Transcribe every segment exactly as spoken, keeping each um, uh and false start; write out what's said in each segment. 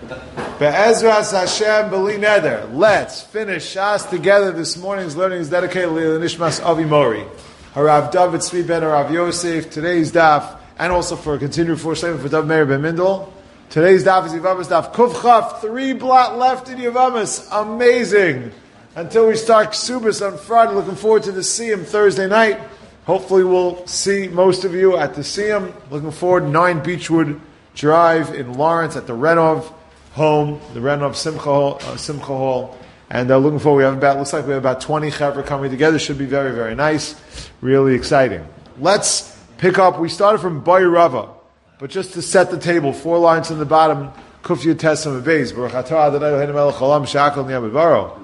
Be'ezras Hashem b'li neder. Let's finish Shas together. This morning's learning is dedicated to Nishmas Avi Mori, Harav David Tzvi ben Harav Yosef. Today's daf, and also for a continued for statement for David Meir ben Mindel. Today's daf is Yavamas daf Kuf Chaf. Three blot left in Yavamas. Amazing. Until we start Ksubas on Friday. Looking forward to the Siyum Thursday night. Hopefully we'll see most of you at the Siyum. Looking forward. nine Beechwood Drive in Lawrence at the Renov home, the Renov Simcha Hall, uh, Simcha Hall. And uh, looking forward, we have about, looks like we have about twenty chevra coming together. Should be very, very nice. Really exciting. Let's pick up. We started from Bayi Rava, but just to set the table, four lines from the bottom, Kuf Yud Tesam Beis. Baruch atah Adonai Eloheinu melech haolam she'akol niyeh b'dvaro.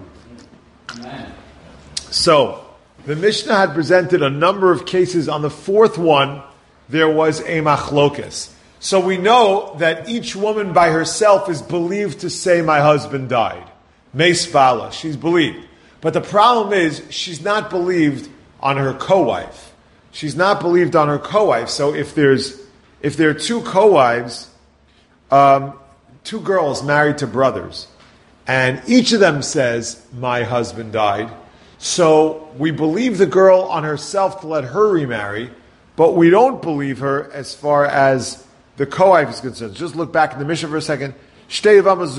So, the Mishnah had presented a number of cases. On the fourth one, there was a machlokas. So we know that each woman by herself is believed to say, my husband died. Meis bala, she's believed. But the problem is, she's not believed on her co-wife. She's not believed on her co-wife. So if there's, if there are two co-wives, um, two girls married to brothers, and each of them says, my husband died, so we believe the girl on herself to let her remarry, but we don't believe her as far as the co-wife is concerned. Just look back in the Mishnah for a second. So even though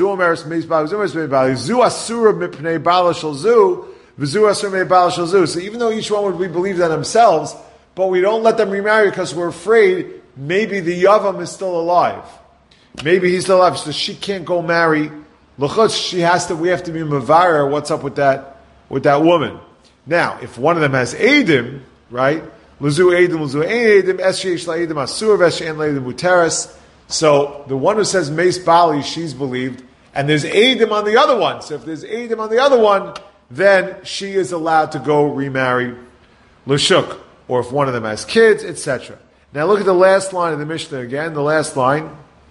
each one would we believe that themselves, but we don't let them remarry because we're afraid maybe the Yavam is still alive. Maybe he's still alive, so she can't go marry. She has to. We have to be mavara. What's up with that? With that woman. Now, if one of them has Eidim, right? L'zu Eidim, l'zu ein Eidim, es sheish la'edim asur, ves she'en la'edim muteres. So, the one who says Meis Bali, she's believed, and there's Eidim on the other one. So if there's Eidim on the other one, then she is allowed to go remarry L'shuk, or if one of them has kids, et cetera. Now look at the last line of the Mishnah again, the last line.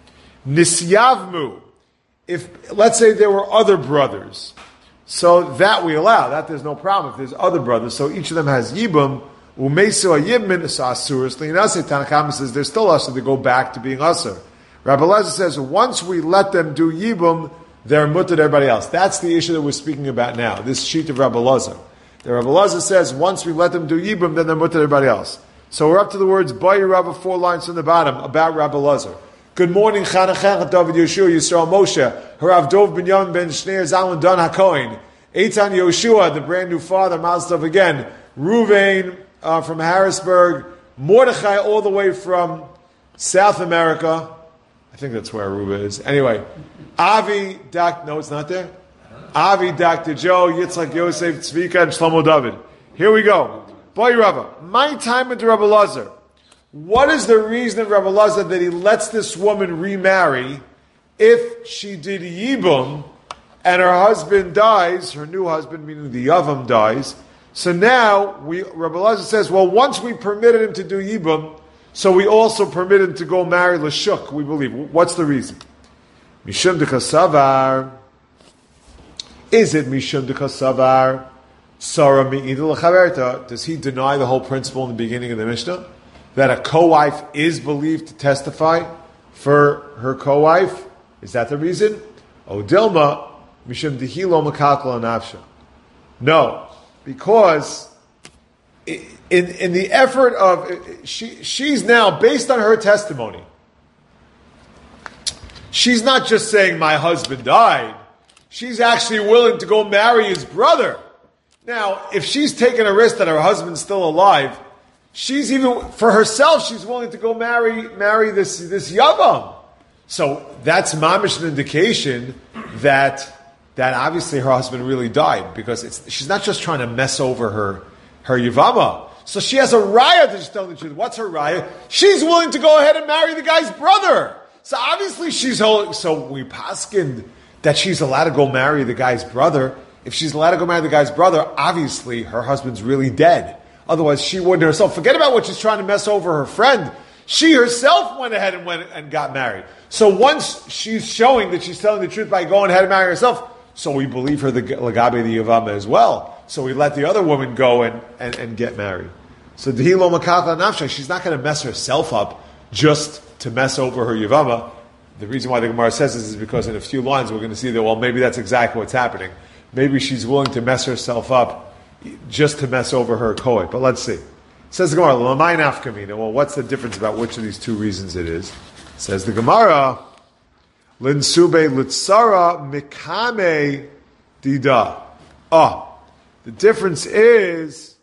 Nisyavmu. If, let's say there were other brothers, so that we allow, that there's no problem if there's other brothers, so each of them has Yibum, Umesu Yibmin Asuris, Linase Tanakama says they're still usher to go back to being usher. Rabbi Lezer says once we let them do Yibum, they're mutter to everybody else. That's the issue that we're speaking about now, this sheet of Rabbi Lezer. The Rabbi Lezer says once we let them do Yibum, then they're mutter to everybody else. So we're up to the words Bayi Rava, four lines from the bottom, about Rabbi Lezer. Good morning, Chanachan David Yeshua, Yisrael Moshe, Harav Dov Ben Yom Ben Shneir Zalman Dan HaKohen, Eitan Yoshua, the brand new father, Mazdav again, Ruvain uh, from Harrisburg, Mordechai all the way from South America. I think that's where Aruba is. Anyway, Avi, Doc, no, it's not there. Avi, Doctor Joe, Yitzchak Yosef, Tzvika, and Shlomo David. Here we go. Boy Rava, my time with Rabbi Lazar. What is the reason of Rabbi Lazar that he lets this woman remarry if she did Yibum and her husband dies, her new husband, meaning the Yavam dies? So now, we, Rabbi Lazar says, well, once we permitted him to do Yibum, so we also permit him to go marry Lashuk, we believe. What's the reason? Mishum de Kasavar. Is it Mishum de Kasavar? Sarah mi'idul chaverta. Does he deny the whole principle in the beginning of the Mishnah? That a co-wife is believed to testify for her co-wife? Is that the reason? O Dilma, Mishum dehilo makakal anafsha. No, because in, in the effort of, she, she's now, based on her testimony, she's not just saying my husband died, she's actually willing to go marry his brother. Now, if she's taking a risk that her husband's still alive, she's even, for herself, she's willing to go marry marry this, this Yavam. So that's mamish an indication that that obviously her husband really died, because it's, she's not just trying to mess over her, her Yavama. So she has a raya that she's telling the truth. What's her raya? She's willing to go ahead and marry the guy's brother. So obviously she's holding, so we paskined that she's allowed to go marry the guy's brother. If she's allowed to go marry the guy's brother, obviously her husband's really dead. Otherwise she wouldn't herself. Forget about what she's trying to mess over her friend. She herself went ahead and went and got married. So once she's showing that she's telling the truth by going ahead and marrying herself, so we believe her the Lagabe the Yavama as well. So we let the other woman go and, and, and get married. So Dehilo Makatha Nafsha, she's not going to mess herself up just to mess over her Yavama. the reason why the Gemara says this is because in a few lines we're going to see that, well, maybe that's exactly what's happening. Maybe she's willing to mess herself up just to mess over her kohen. But let's see. Says the Gemara, L'may nafkamina. Well, what's the difference about which of these two reasons it is? Says the Gemara, Linsube litzara mikame dida. Ah, the difference is,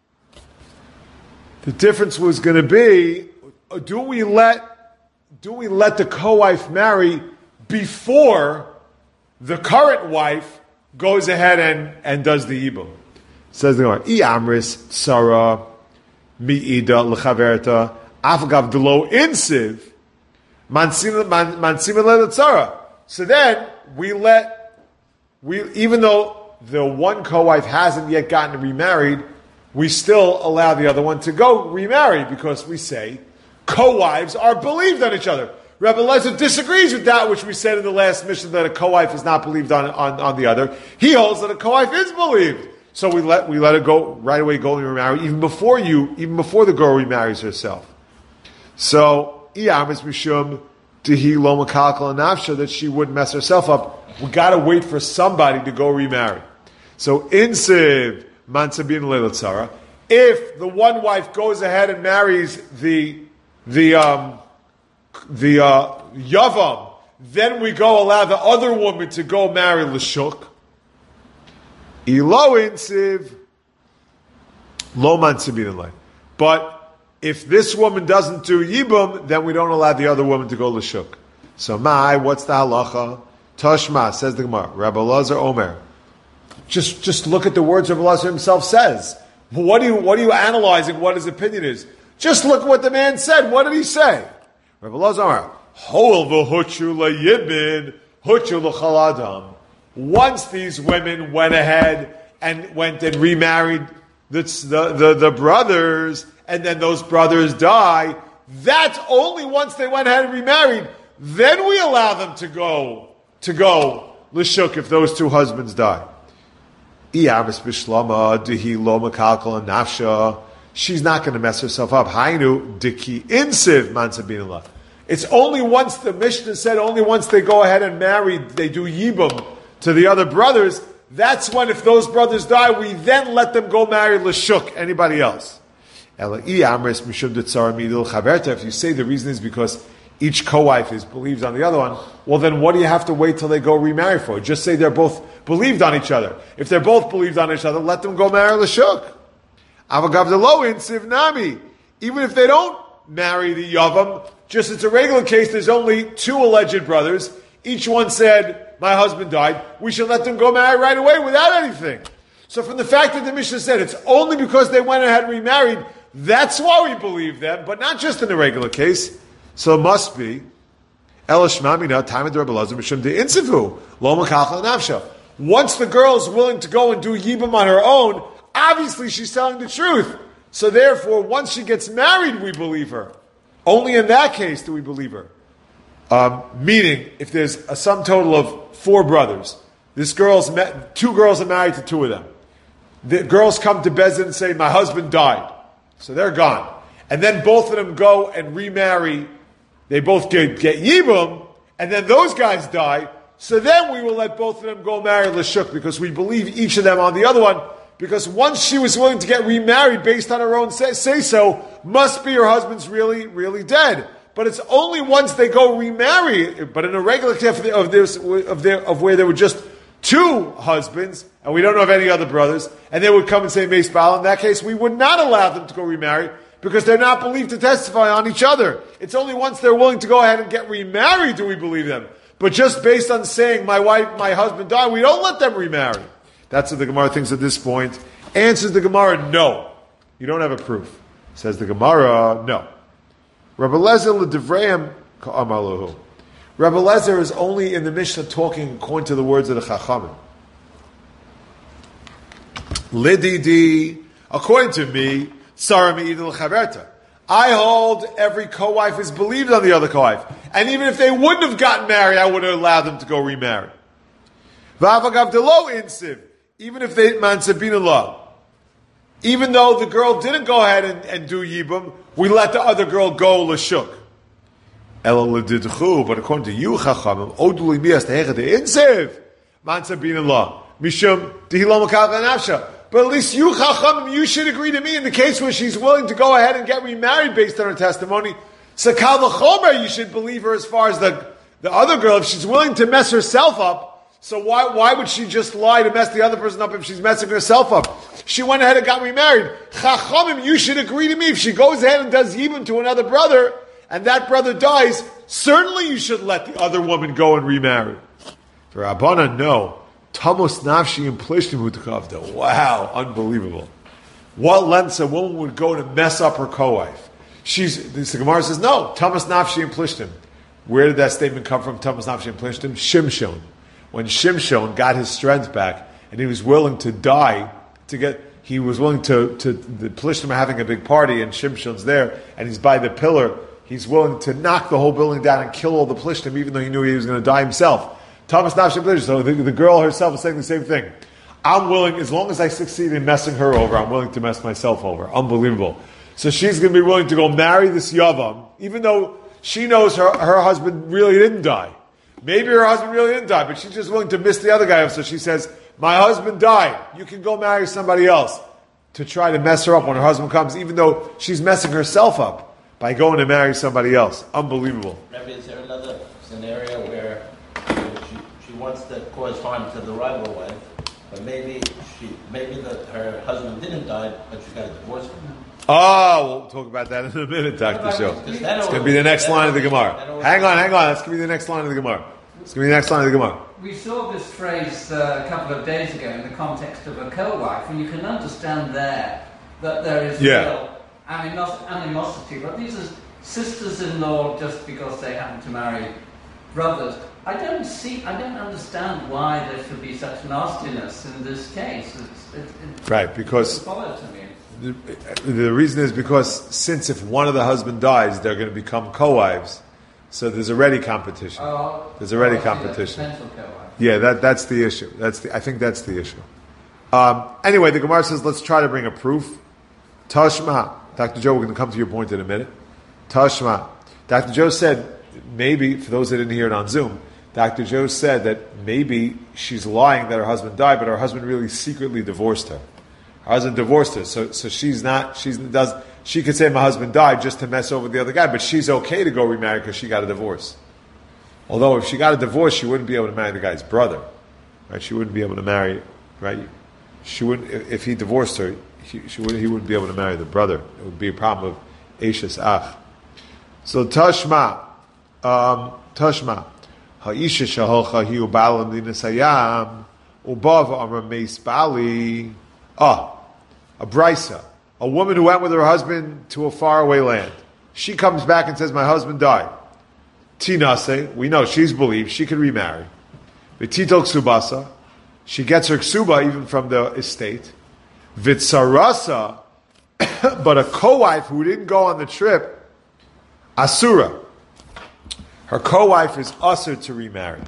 the difference was going to be, do we let, do we let the co-wife marry before the current wife goes ahead and, and does the yibum? Says the Gemara, I amris tsara mi'ida l'chaverta afagav delo insiv mansimin le'tzara. So then we let, we even though the one co-wife hasn't yet gotten remarried, we still allow the other one to go remarry because we say co-wives are believed on each other. Rebbe Lezer disagrees with that which we said in the last mission that a co-wife is not believed on, on, on the other. He holds that a co-wife is believed. So we let we let her go right away, go and remarry even before you, even before the girl remarries herself. So Iyamis Mishum Dihi Lo Makalkal Nafsha, that she wouldn't mess herself up. We gotta wait for somebody to go remarry. So Insiv Mansabin Leilatzara, if the one wife goes ahead and marries the the um, the uh, Yavam, then we go allow the other woman to go marry Lashuk. Ilo Insiv Lo Mansabin Lei. But if this woman doesn't do Yibum, then we don't allow the other woman to go Lashuk. So Mai, what's the halacha? Tashma, says the Gemara, Rabbi Lazar Omer. Just, just look at the words Rabbi Lazar himself says. What are you, what are you analyzing what his opinion is? Just look at what the man said. What did he say? Rabbi Lazar Omer, Hoel v'huchu la'yibin, huchu l'chaladam. Once these women went ahead and went and remarried the, the, the, the brothers, and then those brothers die, that's only once they went ahead and remarried, then we allow them to go, to go l'shuk if those two husbands die. She's not going to mess herself up. Hainu diki insiv mansabinallah. It's only once the Mishnah said, only once they go ahead and marry, they do yibum to the other brothers. That's when, if those brothers die, we then let them go marry l'shuk, anybody else. If you say the reason is because each co-wife is believed on the other one, well then what do you have to wait till they go remarry for? Just say they're both believed on each other. If they're both believed on each other, let them go marry l'shuk. Even if they don't marry the Yavam, just it's a regular case, there's only two alleged brothers. Each one said, my husband died. We should let them go marry right away without anything. So from the fact that the Mishnah said it's only because they went ahead and remarried, that's why we believe them, but not just in the regular case. So it must be, once the girl is willing to go and do Yibam on her own, obviously she's telling the truth. So therefore, once she gets married, we believe her. Only in that case do we believe her. Um, meaning, if there's a sum total of four brothers, this girl's met, two girls are married to two of them. The girls come to Bezdin and say, my husband died. So they're gone. And then both of them go and remarry. They both get, get Yibum, and then those guys die. So then we will let both of them go marry Lashuk, because we believe each of them on the other one. Because once she was willing to get remarried based on her own say, say so, must be her husband's really, really dead. But it's only once they go remarry. But in a regular case of, of, this, of, their, of where there were just two husbands, and we don't know of any other brothers, and they would come and say Meis Baal, in that case we would not allow them to go remarry, because they're not believed to testify on each other. It's only once they're willing to go ahead and get remarried do we believe them. But just based on saying, my wife, my husband died, we don't let them remarry. That's what the Gemara thinks at this point. Answers the Gemara, no. You don't have a proof. Says the Gemara, no. Rabbi Lezer l'divrayim ka'amaluhu. Rabbi Lezer is only in the Mishnah talking according to the words of the Chachamim. Lididi, according to me, Sarah me'idul chaverta. I hold every co-wife is believed on the other co-wife. And even if they wouldn't have gotten married, I would have allowed them to go remarry. V'avagav delo insiv. Even if they mansabin Allah. Even though the girl didn't go ahead and, and do Yibum, we let the other girl go Lashuk. Ela ledidchu, but according to you, Chachamim, Oduli mias tehechet insev, mansa bin law, mishum dehilo makal nafsha. But at least you, Chachamim, you should agree to me in the case where she's willing to go ahead and get remarried based on her testimony. So kal v'chomer, you should believe her as far as the, the other girl. If she's willing to mess herself up, so why, why would she just lie to mess the other person up if she's messing herself up? She went ahead and got remarried. Chachamim, you should agree to me. If she goes ahead and does yibum to another brother, and that brother dies, certainly you should let the other woman go and remarry. For Rabbanan, no. Tamos nafshi and plishtim u'tekavda. Wow, unbelievable. What lengths a woman would go to mess up her co-wife? She's, the Gemara says, no, Tamos nafshi and plishtim. Where did that statement come from, Tamos nafshi and plishtim? Shimshon. When Shimshon got his strength back, and he was willing to die, to get, he was willing to, to the plishtim are having a big party, and Shimshon's there, and he's by the pillar. He's willing to knock the whole building down and kill all the plishtim, even though he knew he was going to die himself. Thomas Nafshim Plishtim. So the, the girl herself is saying the same thing. I'm willing, as long as I succeed in messing her over, I'm willing to mess myself over. Unbelievable. So she's going to be willing to go marry this Yavam, even though she knows her, her husband really didn't die. Maybe her husband really didn't die, but she's just willing to miss the other guy. So she says, my husband died. You can go marry somebody else, to try to mess her up when her husband comes, even though she's messing herself up by going to marry somebody else. Unbelievable. Rabbi, is there another scenario where you know, she, she wants to cause harm to the rival wife, but maybe she maybe the, her husband didn't die, but she got a divorce from him? Oh, we'll talk about that in a minute, Doctor Show. It's going to be the next line of the Gemara. Hang on, hang on. That's going to be the next line of the Gemara. It's going to be the next line of the Gemara. We saw this phrase uh, a couple of days ago in the context of a co-wife, and you can understand there that there is yeah. real animos- animosity. But these are sisters-in-law just because they happen to marry brothers. I don't see, I don't understand why there should be such nastiness in this case. It's, it, it, right, because it follows to me. The, the reason is because since if one of the husband dies, they're going to become co-wives. So there's already competition. Oh, there's already oh, competition. Co-wife. Yeah, that that's the issue. That's the I think that's the issue. Um, anyway, the Gemara says, let's try to bring a proof. Tashma. Doctor Joe, we're going to come to your point in a minute. Tashma. Doctor Joe said, maybe, for those that didn't hear it on Zoom, Doctor Joe said that maybe she's lying that her husband died, but her husband really secretly divorced her. Her husband divorced her, so so she's not, she's does, she could say my husband died just to mess over the other guy, but she's okay to go remarry because she got a divorce. Although if she got a divorce, she wouldn't be able to marry the guy's brother, right? She wouldn't be able to marry, right? She wouldn't, if he divorced her, he, she would, he wouldn't be able to marry the brother. It would be a problem of Eishes Ach. So Tashma, um, Tashma, Ha'isha shaholcha hi u'balam dinasayam u'bav amra meis bali. Ah, a brisa, a woman who went with her husband to a faraway land. She comes back and says, my husband died. Tinase, we know she's believed, she can remarry. V'titok ksubasa, she gets her ksuba even from the estate. V'tsarasa, but a co-wife who didn't go on the trip, asura, her co-wife is usher to remarry.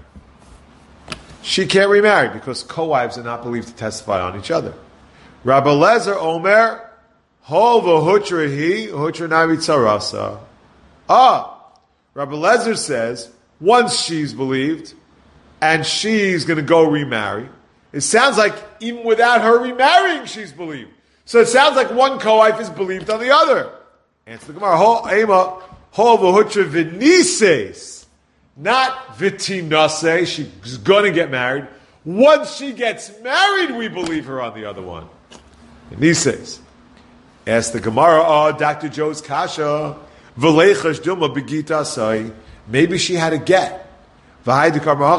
She can't remarry because co-wives are not believed to testify on each other. Rabbi Lezer Omer, Hova Hutra Hi, Hutra Navi Tsarasa. Ah, Rabbi Lezer says, once she's believed, and she's going to go remarry, it sounds like even without her remarrying, she's believed. So it sounds like one co-wife is believed on the other. Answer the Gemara, Ho Ema, Hova Hutra Vinises, not Vitinase, she's going to get married. Once she gets married, we believe her on the other one. And he says, ask the Gemara, oh, Doctor Joe's kasha, v'leichash duma begita say, maybe she had a get. And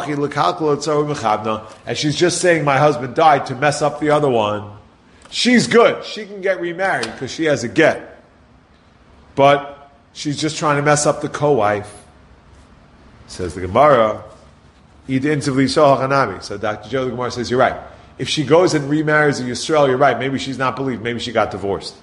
she's just saying my husband died to mess up the other one. She's good. She can get remarried because she has a get. But she's just trying to mess up the co-wife. Says the Gemara, so Doctor Joe, the Gemara says, you're right. If she goes and remarries a Yisrael, you're right. Maybe she's not believed. Maybe she got divorced.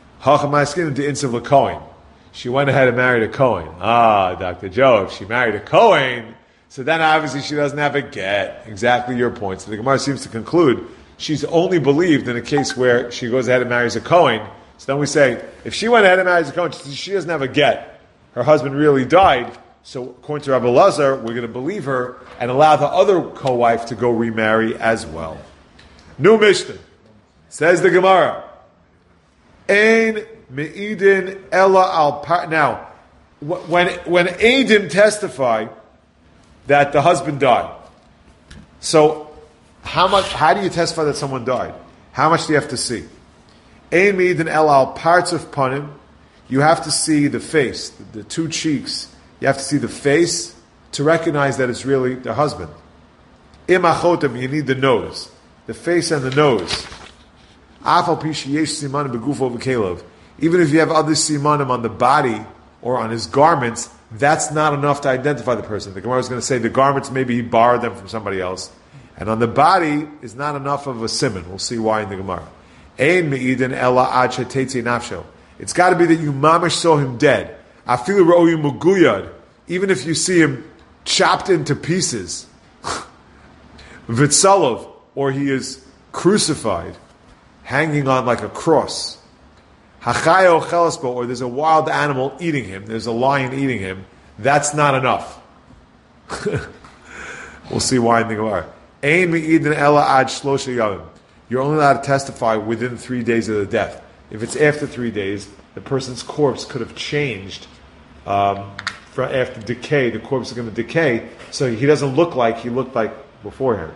She went ahead and married a Kohen. Ah, Doctor Joe, if she married a Kohen, so then obviously she doesn't have a get. Exactly your point. So the Gemara seems to conclude she's only believed in a case where she goes ahead and marries a Kohen. So then we say, if she went ahead and marries a Kohen, she doesn't have a get. Her husband really died. So according to Rabbi Lazar, we're going to believe her and allow the other co-wife to go remarry as well. New Mishnah. Says the Gemara. Ein me'idin ella al par. Now, when when Eidim testify that the husband died, so how much? How do you testify that someone died? How much do you have to see? Ein me'idin ella al parts of panim. You have to see the face, the, the two cheeks. You have to see the face to recognize that it's really the husband. Im achotem, you need the nose, the face and the nose. Even if you have other simanim on the body or on his garments, that's not enough to identify the person. The Gemara is going to say the garments, maybe he borrowed them from somebody else. And on the body is not enough of a siman. We'll see why in the Gemara. Ein me'idin ela ad shetetzi nafsho. It's got to be that you mamish saw him dead. Afilu ra'oyu muguyad. Even if you see him chopped into pieces. Vitsalov, or he is crucified, hanging on like a cross. Hachayo chelasbo, or there's a wild animal eating him. There's a lion eating him. That's not enough. We'll see why in the Gemara. Ein me'idin ela ad shlosha yavim. You're only allowed to testify within three days of the death. If it's after three days, the person's corpse could have changed. Um, for after decay, the corpse is going to decay, so he doesn't look like he looked like beforehand.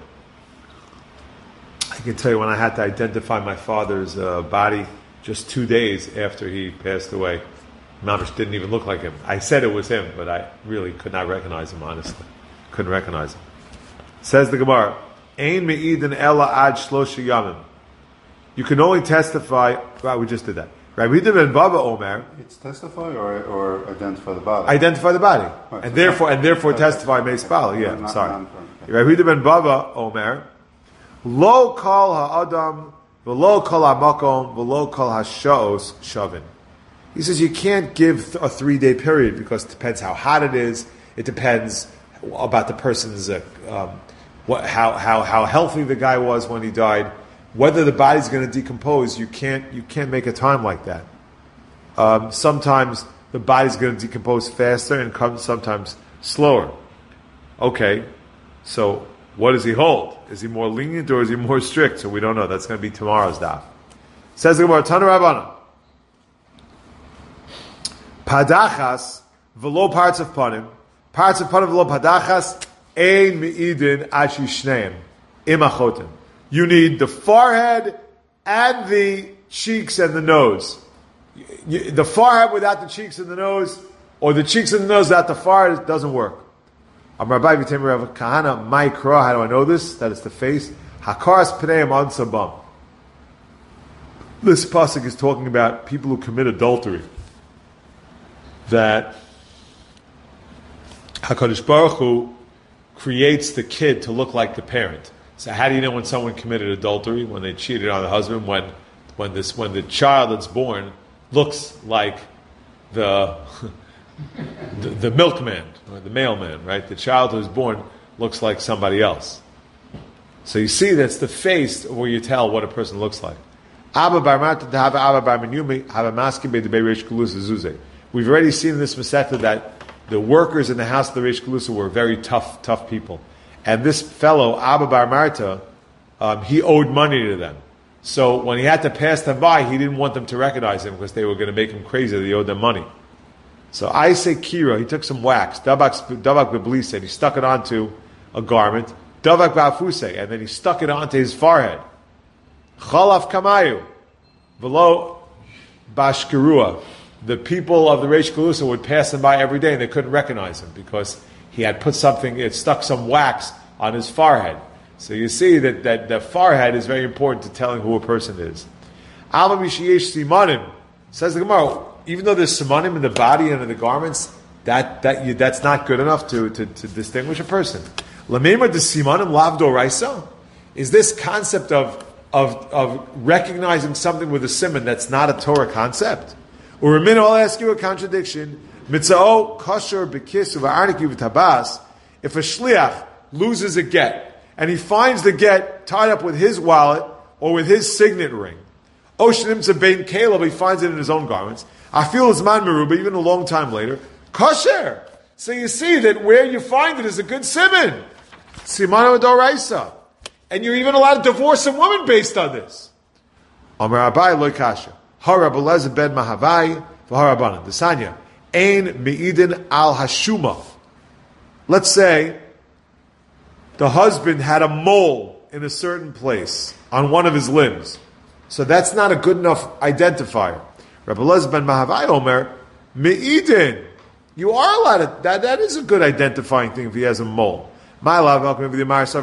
I can tell you when I had to identify my father's uh, body just two days after he passed away. Mamish didn't even look like him. I said it was him, but I really could not recognize him, honestly. Couldn't recognize him. Says the Gemara, Ein me'idin ela ad shlosha yamim. You can only testify, right, we just did that. Rabbi Yehuda ben Baba Omer. It's testify or, or identify the body? Identify the body. Right, and so therefore not, and therefore testify okay. meis bala. Yeah, not, I'm sorry. Not, okay. Rabbi Yehuda ben Baba Omer. Lo kol ha'adam, v'lo kol ha'makom, v'lo kol ha'sha'os shavin. He says you can't give a three-day period because it depends how hot it is. It depends about the person's, uh, um, what, how, how, how healthy the guy was when he died. Whether the body's going to decompose, you can't you can't make a time like that. Um, sometimes the body's going to decompose faster and come sometimes slower. Okay, so what does he hold? Is he more lenient or is he more strict? So we don't know. That's going to be tomorrow's daf. Says the Gemara, Tana Rabbana. Padachas v'lo parts of panim, parts of panim v'lo padachas ein me'idin ashi shneim imachotim. You need the forehead and the cheeks and the nose. You, the forehead without the cheeks and the nose, or the cheeks and the nose without the forehead, it doesn't work. I'm Rabbi Vitem Rav Kahana, my kra, how do I know this? That it's the face. Hakaras pneim ansabam. This pasuk is talking about people who commit adultery. That HaKadosh Baruch Hu creates the kid to look like the parent. So how do you know when someone committed adultery? When they cheated on the husband? When, when this, when the child that's born looks like the the, the milkman or the mailman, right? The child who's born looks like somebody else. So you see, that's the face where you tell what a person looks like. We've already seen in this Masechta that the workers in the house of the Reish Galusa were very tough, tough people. And this fellow, Abba Bar Marta, um, he owed money to them. So when he had to pass them by, he didn't want them to recognize him because they were going to make him crazy that he owed them money. So I say Kira, he took some wax, Davak Beblise, and he stuck it onto a garment, Davak Ba'afuse, and then he stuck it onto his forehead. Chalaf Kamayu, Velo Bashkerua. The people of the Reish Galusa would pass him by every day and they couldn't recognize him because he had put something, it stuck some wax on his forehead. So you see that, that the forehead is very important to telling who a person is. Alma Mishiyesh Simanim, says the Gemara, even though there's Simanim in the body and in the garments, that, that you, that's not good enough to, to, to distinguish a person. Lamema de Simanim Lav Doraisa? Is this concept of, of, of recognizing something with a siman that's not a Torah concept? Or a minute, I'll ask you a contradiction. Mitzao kosher bekis u'arniki v'tabas. If a shliach loses a get and he finds the get tied up with his wallet or with his signet ring, Oshnimtza bein Caleb, he finds it in his own garments. I feel his man meruba even a long time later. Kosher. So you see that where you find it is a good simon. Simana Doraisa. And you're even allowed to divorce a woman based on this. Amar Abai loy kasha. Hara Beleza ben Mahavai v'harabanan. Desanya. Ein me'idin al hashuma. Let's say the husband had a mole in a certain place on one of his limbs. So that's not a good enough identifier. Rabbi Elazar ben Mahavai Omer, me'idin. You are allowed to, that, that is a good identifying thing if he has a mole. One of them holds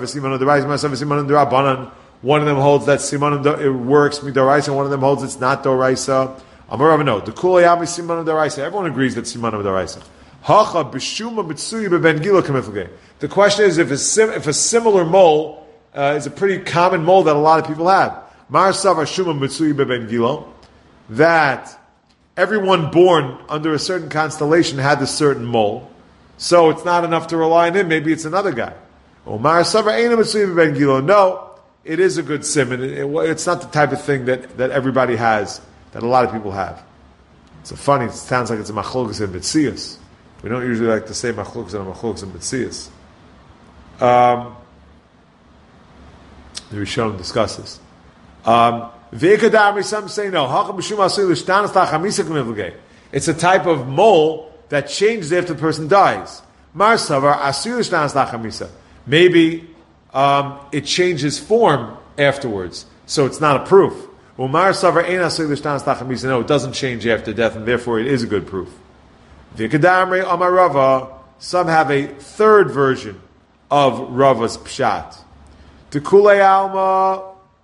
that siman it works midoraisa, and one of them holds it's not doraisa. Amar no, the kulayami siman doraisa. Everyone agrees that siman doraisa. Hacha b'shuma mitsuyi beben gilo kamiflage. The question is if a, sim, if a similar mole uh, is a pretty common mole that a lot of people have. Mar savar shuma mitsuyi beben gilo, that everyone born under a certain constellation had a certain mole. So it's not enough to rely on him. Maybe it's another guy. Omar Savar Eina Mitsuyi Ben Gilo. No, it is a good simon. It, it, it's not the type of thing that, that everybody has, that a lot of people have. It's a funny, it sounds like it's a machlokas and mitzias. We don't usually like to say machlokas and machlokas and mitzias. Um, the Rishonim discuss this. Um, some say no. It's a type of mole that changes after the person dies. Maybe um, it changes form afterwards, so it's not a proof. No, it doesn't change after death, and therefore it is a good proof. Some have a third version of Rava's pshat. Tekulei alma.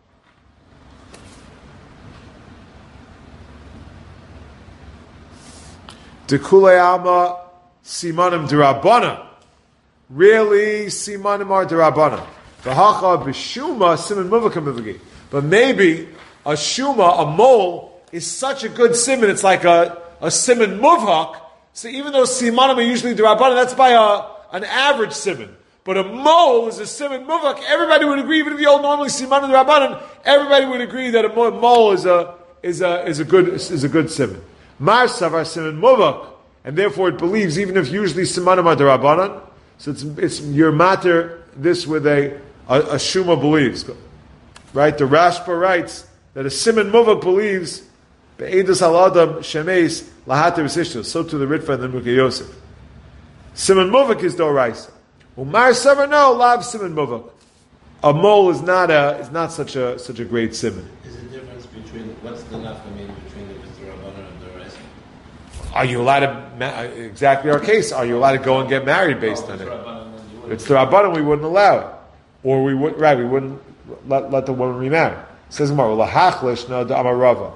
Dekulei alma simanim derabana. Really, simanim are derabana. V'hacha b'shuma siman muvakam muvagi. But maybe a shuma, a mole, is such a good siman. It's like a a siman muvhak. So even though simanim are usually derabana, that's by a an average siman. But a mole is a siman muvhak. Everybody would agree, even if you hold normally simanim derabanan, everybody would agree that a mole is a is a is a good is a good siman. Mar savar siman muvak, and therefore it believes even if usually simanim are derabanan, so it's it's your matter this with a a, a shuma believes, right? The Rashba writes that a siman muvak believes be'edus haladam shemeis lahater v'sishtos. So to the Ritva and the Mukhe Yosef. Siman muvak is doraisa. Umar savar no lav siman muvak. A mole is not a is not such a such a great siman. Is the difference between what's the nafkamina between the B'Durabbanan and the Doraisa? Are you allowed to, exactly our case, are you allowed to go and get married based oh, on it? If it's the Rabbanan, we wouldn't allow it. Or we would, right, we wouldn't let, let the woman remarry. It says Gemara, lahachlish no amarava.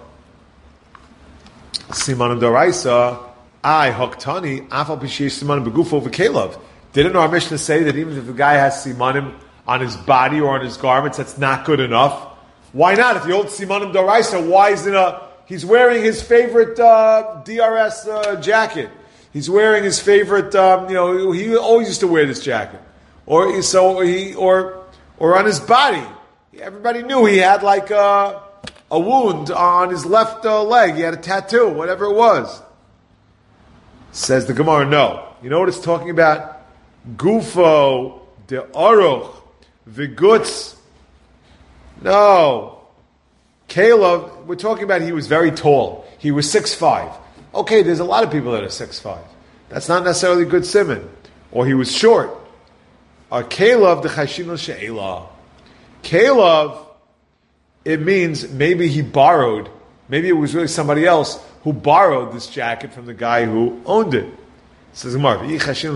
Siman Doraisa, I hoktani, afal pishish simanim begufo v'kelav. Didn't our Mishnah say that even if the guy has simanim on his body or on his garments, that's not good enough? Why not? If you hold simanim Doraisa, why isn't a He's wearing his favorite uh, D R S uh, jacket. He's wearing his favorite. Um, you know, he always used to wear this jacket, or so he, or or on his body. Everybody knew he had like a, a wound on his left uh, leg. He had a tattoo, whatever it was. Says the Gemara, no. You know what it's talking about? Gufo de aruch v'gutz. No. Caleb, we're talking about he was very tall. He was six five. Okay, there's a lot of people that are six five. That's not necessarily good simon. Or he was short. Uh, Caleb, the chashinu she'ela. Caleb, it means maybe he borrowed, maybe it was really somebody else who borrowed this jacket from the guy who owned it. It says, wait a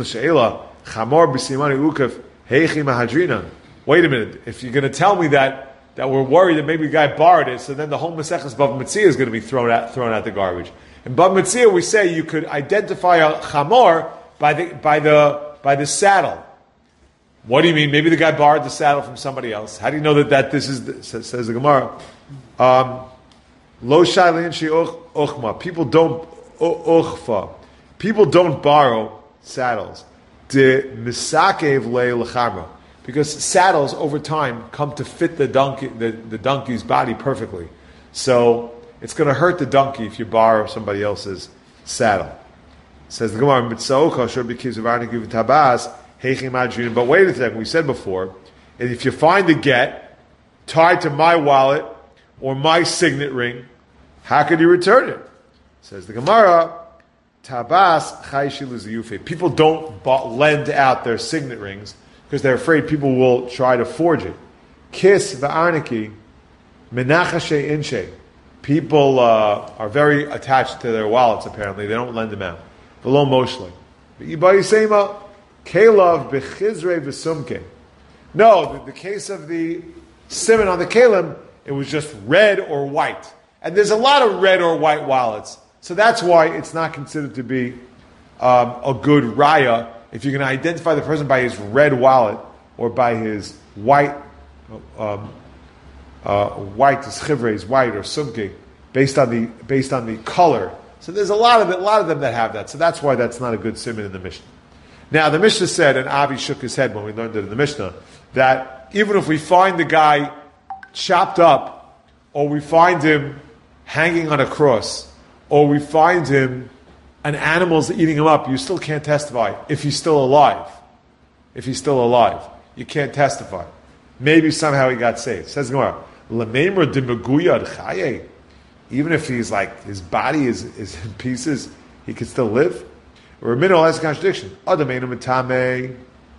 minute, if you're going to tell me that that we're worried that maybe a guy borrowed it, so then the whole Maseches Bava Metzia is going to be thrown out, thrown out the garbage. In Bava Metzia, we say you could identify a chamor by the by the by the saddle. What do you mean? Maybe the guy borrowed the saddle from somebody else. How do you know that, that this is the, says, says the Gemara? Um, Lo shailin she uchma. People don't uchfa. People don't borrow saddles. De misakev le lechamra. Because saddles over time come to fit the donkey, the, the donkey's body perfectly. So it's going to hurt the donkey if you borrow somebody else's saddle. Says the Gemara, Mitzao kosher because of Arnik Yuv Tabas, Heichim Adjunin. But wait a second, we said before, and if you find a get tied to my wallet or my signet ring, how could you return it? Says the Gemara, Tabas Chayshilu Ziyufe. People don't b- lend out their signet rings because they're afraid people will try to forge it. Kiss v'arniki menachashe inshe. People uh, are very attached to their wallets. Apparently, they don't lend them out. Below mostly. Ibadi sema kelav bechizre v'sumke. No, the, the case of the simon on the kalim, it was just red or white, and there's a lot of red or white wallets. So that's why it's not considered to be um, a good raya if you can identify the person by his red wallet or by his white, um, uh, white is chivre, white or sumke, based on the based on the color. So there's a lot of it, a lot of them that have that. So that's why that's not a good simon in the Mishnah. Now the Mishnah said, and Avi shook his head when we learned it in the Mishnah, that even if we find the guy chopped up, or we find him hanging on a cross, or we find him, an animal's eating him up, you still can't testify if he's still alive. If he's still alive, you can't testify. Maybe somehow he got saved. Says Gemara, L'meimer de meguyad chaye. Even if he's like, his body is, is in pieces, he can still live? Ramino has a contradiction. Adameinu mitame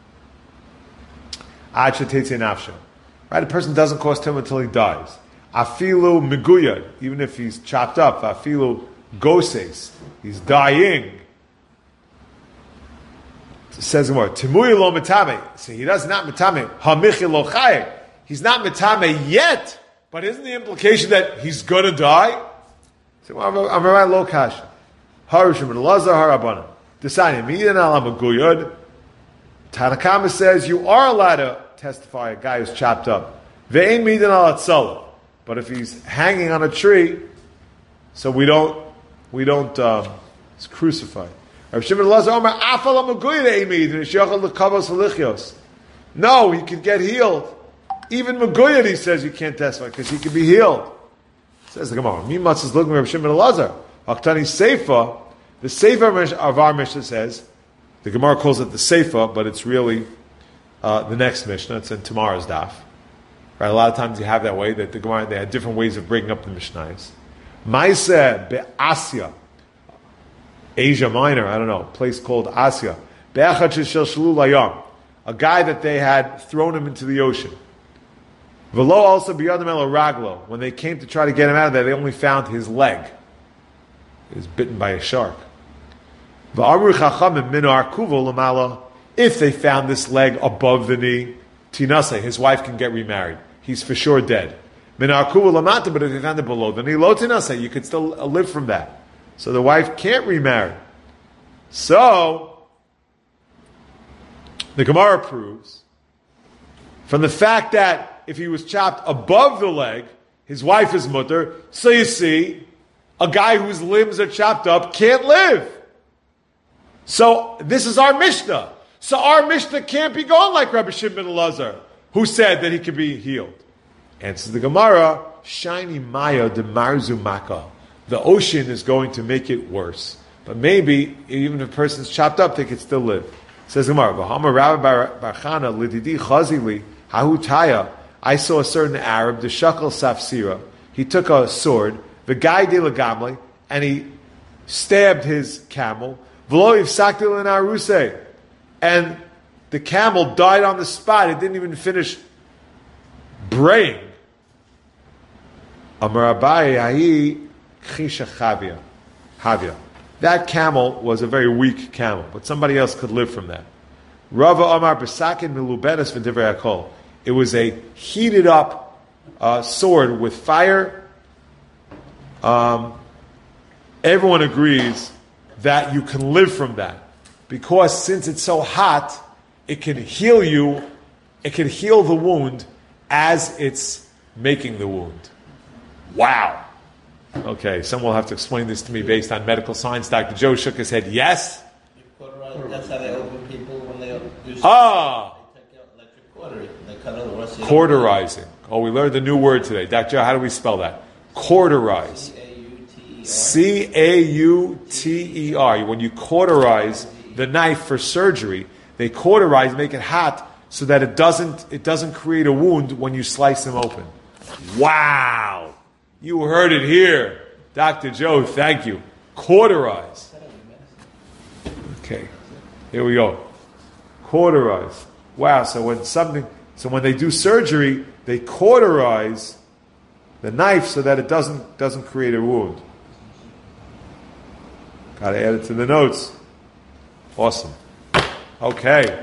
ad shetetze nafsho. Right, a person doesn't cause him until he dies. Afilu meguyad, even if he's chopped up. Afilu goses, he's dying. It says more. Timuy lo mitame. So he does not mitame. Hamichi lo chaye. He's not mitame yet. But isn't the implication that he's going to die? So I'm right, lo kasha. Harushim and Lazar harabana. Deciding midan alam guyud. Tanakama says you are allowed to testify a guy who's chopped up. Ve'ein midan al atzala. But if he's hanging on a tree, so we don't, we don't, um, it's crucified. No, he can get healed. Even Meguyad, he says you can't testify because he can be healed. Says the Gemara. Mimatz is looking at Rav Shimon Elazar. Aktani Seifa, the Seifa of our Mishnah says, the Gemara calls it the Seifa, but it's really uh, the next Mishnah. It's in tomorrow's daf. Right? A lot of times you have that way that the Gemara they had different ways of breaking up the Mishnahs. Maise be'Asya, Asia Minor, I don't know, a place called Asya. Be'achad shel shalul hayam, a guy that they had thrown him into the ocean. V'lo also biyadam el raglo. When they came to try to get him out of there, they only found his leg. He was bitten by a shark. V'amru chachamim min arkuvo l'mala. If they found this leg above the knee, tinase, his wife can get remarried. He's for sure dead. Min arkuvo l'mata, but if they found it below the knee, lo tinase, you could still live from that. So the wife can't remarry. So the Gemara proves from the fact that if he was chopped above the leg, his wife is mutter. So you see, a guy whose limbs are chopped up can't live. So this is our Mishnah. So our Mishnah can't be going like Rabbi Shimon ben Elazar, who said that he could be healed. Answers the Gemara, shiny maya de marzu maka. The ocean is going to make it worse. But maybe, even if a person's chopped up, they could still live. Says Gemara, V'hama Rabbi Bar Chana lididi chazili hahutaya. I saw a certain Arab, the shakal safsira. He took a sword, the guy de lagamli, and he stabbed his camel. V'lo yifsaktil in aruse, and the camel died on the spot. It didn't even finish braying. Amar Abaye ahi chisha chavia, havia. That camel was a very weak camel, but somebody else could live from that. Rava Amar Besakin milubenes v'divrei hakol. It was a heated up uh, sword with fire. Um, everyone agrees that you can live from that because since it's so hot, it can heal you. It can heal the wound as it's making the wound. Wow. Okay, someone will have to explain this to me based on medical science. Doctor Joe shook his head. Yes? That's how they open people when they do Ah! They take out electric cautery. They cut out the rest of the Cauterizing. Oh, we learned a new word today. Doctor Joe, how do we spell that? Cauterize. C A U T E C A U T E R. When you cauterize the knife for surgery, they cauterize, make it hot, so that it doesn't it doesn't create a wound when you slice them open. Wow! You heard it here. Doctor Joe, thank you. Cauterize. Okay, here we go. Cauterize. Wow, so when something so when they do surgery, they cauterize the knife so that it doesn't doesn't create a wound. Gotta add it to the notes. Awesome. Okay.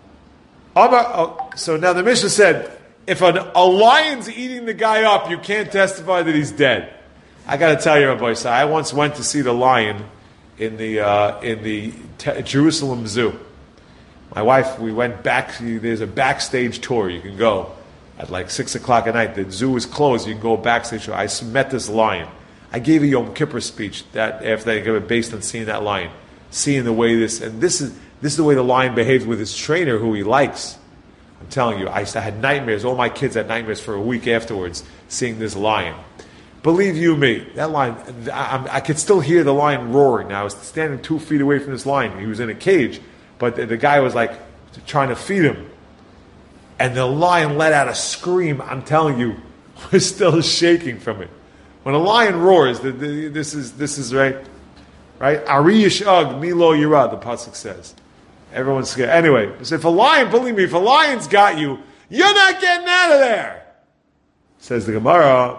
Oh, so now the Mishnah said, if an, a lion's eating the guy up, you can't testify that he's dead. I got to tell you, Rabbi Isai, I once went to see the lion in the uh, in the te- Jerusalem Zoo. My wife, we went back. There's a backstage tour. You can go at like six o'clock at night. The zoo is closed. You can go backstage tour. I met this lion. I gave a Yom Kippur speech that after I gave it based on seeing that lion, seeing the way this and this is this is the way the lion behaves with his trainer, who he likes. I'm telling you, I, I had nightmares. All my kids had nightmares for a week afterwards seeing this lion. Believe you me, that lion, I, I could still hear the lion roaring. Now, I was standing two feet away from this lion. He was in a cage, but the, the guy was like trying to feed him. And the lion let out a scream, I'm telling you, we're still shaking from it. When a lion roars, the, the, this is this is right, right? Ari yishag milo yirah, the pasuk says. Everyone's scared. Anyway, so if a lion, believe me, if a lion's got you, you're not getting out of there. Says the Gemara,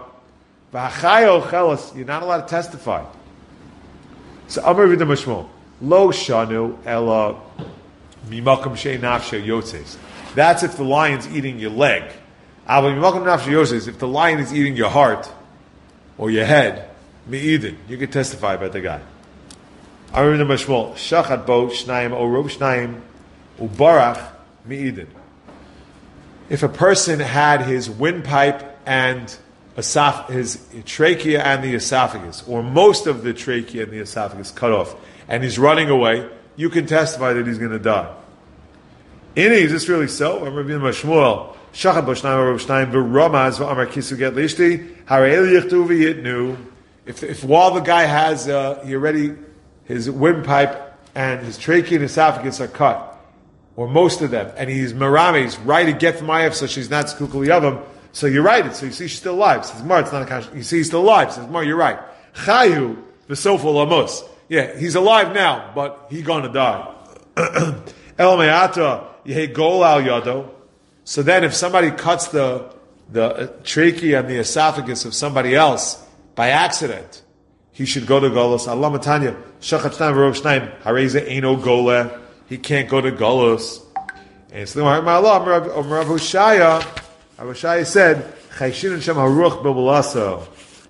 you're not allowed to testify. So Amar Vidam Mishmol, Lo Shanu Ella Mimakam Shei Nafshe Yotzes. That's if the lion's eating your leg. But Mimakam Nafshe Yotzes, if the lion is eating your heart or your head, Me'idin, you can testify about the guy. Amar Vidam Mishmol, Shachat Bo Shnaim Orob Shnaim Ubarach Me'idin. If a person had his windpipe and Esoph- his trachea and the esophagus, or most of the trachea and the esophagus cut off, and he's running away, you can testify that he's going to die. Ini, is this really so? I'm Rabbi Shmuel. Shachat b'shnayim v'shnayim v'ramaz v'amar kisu get lishti harei yichtu v'yitnu. If if while the guy has uh, he already his windpipe and his trachea and esophagus are cut, or most of them, and he's marami, he's right to get from Mayav, so she's not skukul yavam. So you're right. So you see, she's still alive. Says Mar, it's not a conscious. You see, he's still alive. Says Mar, you're right. Chayu v'sofo lamos. Yeah, he's alive now, but he's going to die. El me'ata yehe gol al yado. So then, if somebody cuts the the trachea and the esophagus of somebody else by accident, he should go to golos. Allah matanya shachat shnayim v'rov shnayim hareze eino gole. He can't go to golos. And so the Ma'ala Rav Hushaya. Rav Hushaya said, "Chayshin and Shema Haruch B'Balaso,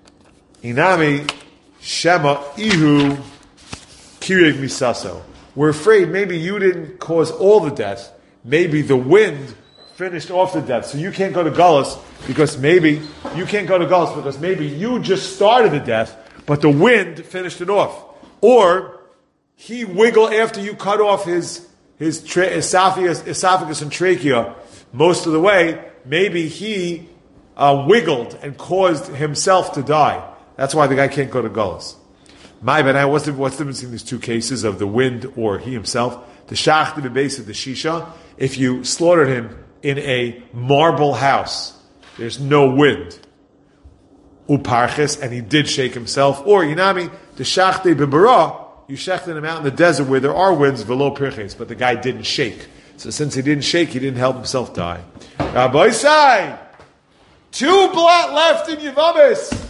Inami Shema Ihu Kirig Misaso." We're afraid maybe you didn't cause all the death. Maybe the wind finished off the death, so you can't go to Gullus because maybe you can't go to Gullus because maybe you just started the death, but the wind finished it off, or he wiggled after you cut off his his tra- esophagus, esophagus and trachea most of the way. Maybe he uh, wiggled and caused himself to die. That's why the guy can't go to Gullus. My bad. What's the what's the difference in these two cases of the wind or he himself? The shach the base of the shisha. If you slaughtered him in a marble house, there's no wind. Uparches, and he did shake himself. Or Yinami the shach de bibara. You shechted him out in the desert where there are winds, velo pirches, but the guy didn't shake. So since he didn't shake, he didn't help himself die. Rabbi Isai, two blat left in Yavamis.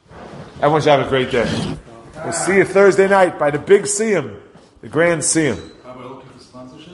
Everyone should have a great day. We'll see you Thursday night by the big Siyum, the Grand Siyum.